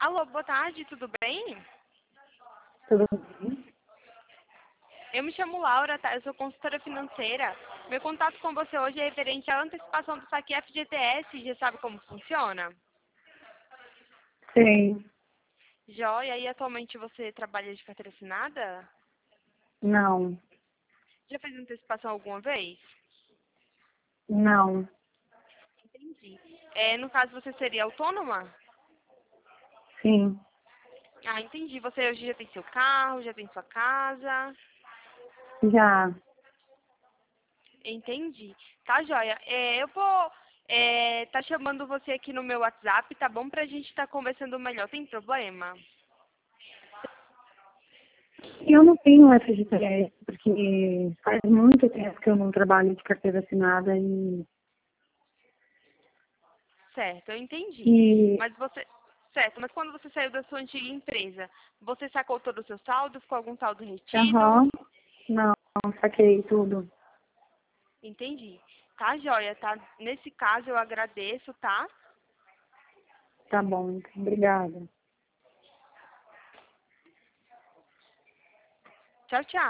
Alô, boa tarde, tudo bem? Tudo bem? Eu me chamo Laura, tá? Eu sou consultora financeira. Meu contato com você hoje é referente à antecipação do saque FGTS. Já sabe como funciona? Sim. Joia, e atualmente você trabalha de carteira assinada? Não. Já fez antecipação alguma vez? Não. Entendi. No caso, você seria autônoma? Sim. Ah, entendi. Você hoje já tem seu carro, já tem sua casa? Já. Entendi. Tá, joia. Eu vou tá chamando você aqui no meu WhatsApp, tá bom? Pra gente estar conversando melhor. Tem problema? Eu não tenho FGTS, porque faz muito tempo que eu não trabalho de carteira assinada Certo, eu entendi. e Mas você... Certo, mas quando você saiu da sua antiga empresa, você sacou todo o seu saldo? Ficou algum saldo retido? aham, não, saquei tudo. Entendi. Tá, joia, tá? Nesse caso, eu agradeço, tá? Tá bom, então, obrigada. Tchau, tchau.